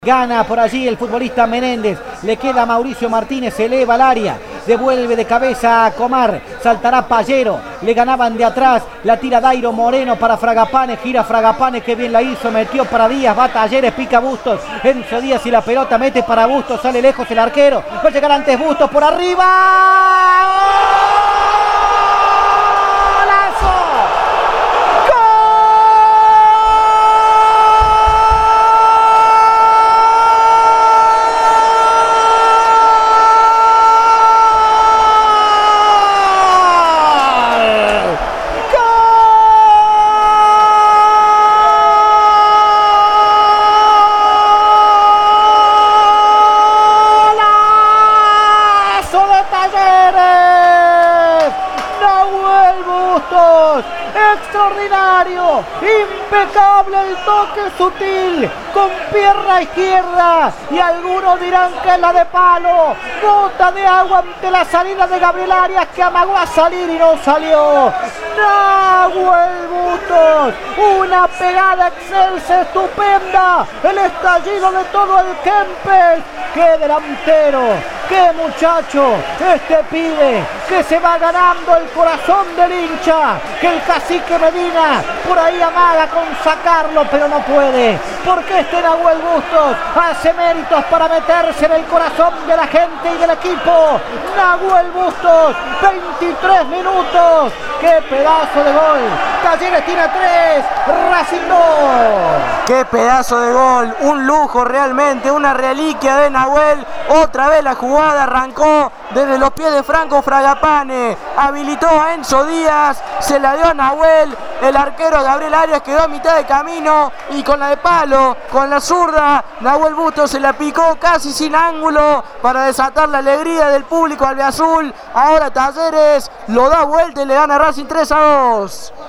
Gana por allí el futbolista Menéndez, le queda Mauricio Martínez, se eleva al área, devuelve de cabeza a Comar, saltará Pallero, le ganaban de atrás, la tira Dairo Moreno para Fragapane, gira Fragapane, que bien la hizo, metió para Díaz, va Talleres, pica Bustos, Enzo Díaz y la pelota mete para Bustos, sale lejos el arquero, va a llegar antes Bustos por arriba. Talleres, Nahuel Bustos, extraordinario, impecable el toque sutil, con pierna izquierda, y algunos dirán que es la de palo, gota de agua ante la salida de Gabriel Arias, que amagó a salir y no salió. Nahuel Bustos, una pegada excelsa, estupenda, el estallido de todo el Kempes. ¡Qué delantero! ¡Qué muchacho! Este pibe que se va ganando el corazón del hincha, que el cacique Medina por ahí amaga con sacarlo, pero no puede, porque este Nahuel Bustos hace méritos para meterse en el corazón de la gente y del equipo. Nahuel Bustos, 23 minutos, ¡qué pedazo de gol! Talleres tiene 3, Racing 2. ¡Qué pedazo de gol! Un lujo realmente, una reliquia de Nahuel. Otra vez la jugada arrancó desde los pies de Franco Fragapane, habilitó a Enzo Díaz, se la dio a Nahuel, el arquero Gabriel Arias quedó a mitad de camino y con la de palo, con la zurda, Nahuel Bustos se la picó casi sin ángulo para desatar la alegría del público albiazul. Ahora Talleres lo da vuelta y le gana Racing 3-2.